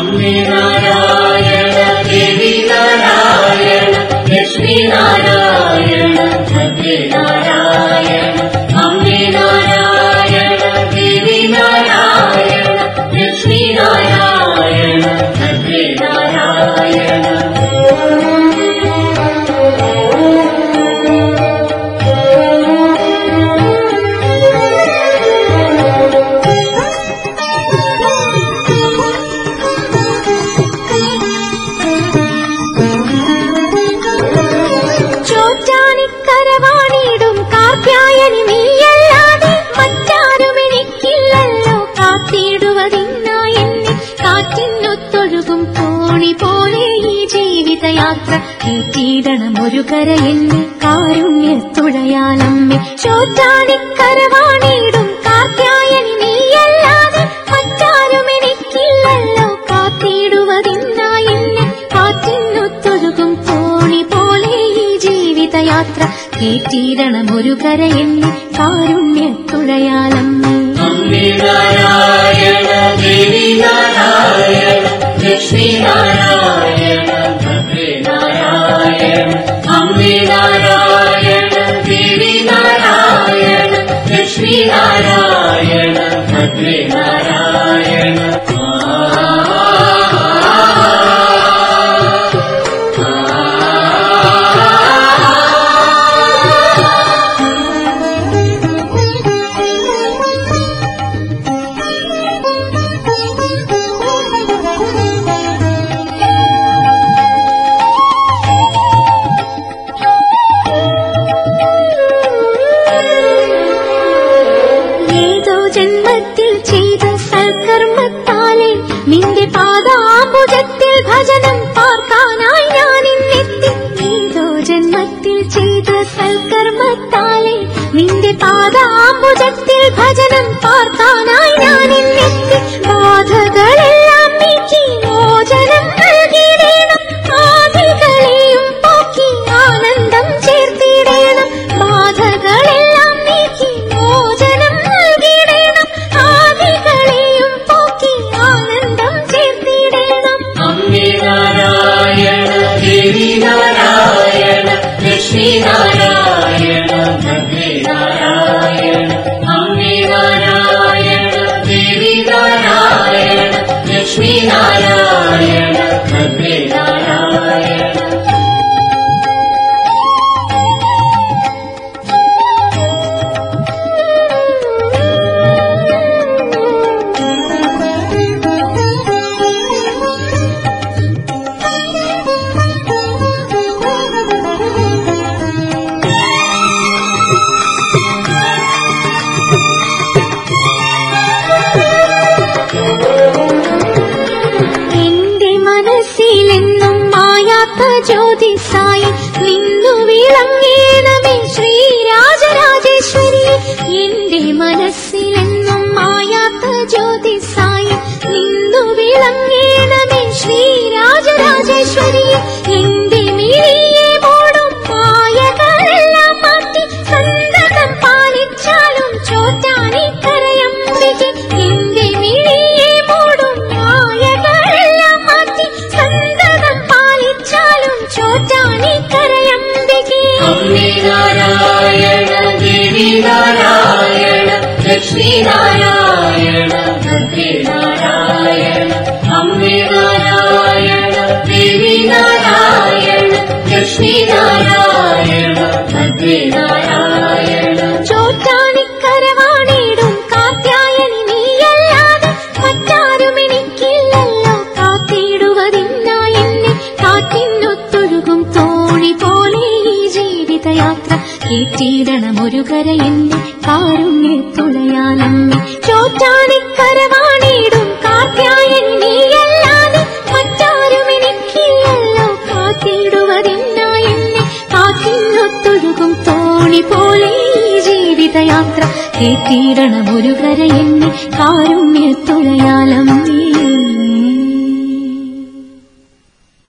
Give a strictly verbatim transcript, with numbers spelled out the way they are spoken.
അമ്മേ നാരായണ ദേവി നാരായണ ലക്ഷ്മി നാരായണ ഭദ്രേ നാരായണ അമ്മേ നാരായണ ദേവി നാരായണ ലക്ഷ്മി നാരായണ ഭദ്രേ നാരായണ ഒരു കരയെന്നെ കാരുണ്യത്തുഴയാലമ്മേ ചോറ്റാനിക്കരവാണിടും കാർത്യായനി നീയല്ലാതെ മറ്റാരും എനിക്കില്ലല്ലോ കാത്തിടുവതിന്നായി എന്നെ കാറ്റിനൊത്തൊഴുകും തോണി പോലെ ഈ ജീവിതയാത്ര കേട്ടിടണം ഒരു കരയെന്നെ കാരുണ്യത്തുഴയാലമ്മേ അമ്മേ നാരായണ ദേവി നാരായണ ലക്ഷ്മി നാരായണ ഭദ്രേ നാരായണ അമ്മേ നാരായണ ദേവി നാരായണ ലക്ഷ്മി നാരായണ ഭദ്രേ നാരായണ നിന്റെ പാദാംബുജത്തിൽ ഭജനം പാർക്കാനായി ഞാൻ ഇന്നെത്തി ഏതോ ജന്മത്തിൽ ചെയ്ത സൽക്കർമ്മത്താലെ നിന്റെ പാദാംബുജത്തിൽ ഭജനം പാർക്കാനായി ഞാൻ ഇന്നെത്തി ബാധകളെല്ലാം നീക്കി മോചനം നൽകിയിടേണം ആദികളെയും പോക്കി ആനന്ദം ചേർത്തിടേണം ബാധകളെല്ലാം നീക്കി മോചനം നൽകിയിടേണം ആദികളെയും പോക്കി ആനന്ദം ചേർത്തിടേണം അമ്മേ നാരായണ ദേവി നാരായണ ലക്ഷ്മി നാരായണ ഭദ്രേ നാരായണ അമ്മേ നാരായണ ദേവി നാരായണ ലക്ഷ്മി നാരായണ ഭദ്രേ നാരായണ ജ്യോതിസായി നിന്നു വിളങ്ങേണമേ ശ്രീരാജരാജേശ്വരി എന്റെ മനസ്സിലെന്നും മായാത്ത ജ്യോതിസായി നിന്നു വിളങ്ങേണമേ ശ്രീരാജരാജേശ്വരി എന്റെ മിഴിയെ മൂടും മായകളെല്ലാം മാറ്റി സന്തതം പാലിച്ചാലും ചോറ്റാനിക്കരയമ്പികെ എന്റെ മിഴിയെ മൂടും മായകളെല്ലാം മാറ്റി സന്തതം പാലിച്ചാലും ചോറ്റാനിക്കരയമ്പികെ അമ്മേ നാരായണ ദേവി നാരായണ ലക്ഷ്മി നാരായണ ഭദ്രേ നാരായണ അമ്മേ നാരായണ ദേവി നാരായണ ലക്ഷ്മി നാരായണ ഭദ്രേ നാരായണ ചോറ്റാനിക്കരവാണിടും കാർത്യായനി നീയല്ലാതെ മറ്റാരും എനിക്കില്ലല്ലോ കാത്തിടുവതിന്നായി എന്നെ കാറ്റിനൊത്തൊഴുകും തോണി പോലെ ഈ ജീവിതയാത്ര കേട്ടിടണം ഒരു കരയെന്നെ കാരുണ്യത്തുളയാലമ്മേ ചോറ്റാനിക്കരവാണിടും കാർത്യായനി നീയല്ലാതെ മറ്റാരും എനിക്കില്ലല്ലോ കാത്തിടുവതിന്നായി എന്നെ കാറ്റിനൊത്തൊഴുകും തോണി പോലെ ഈ ജീവിതയാത്ര കേട്ടിടണം ഒരു കരയെന്നെ കാരുണ്യത്തുളയാലമ്മേ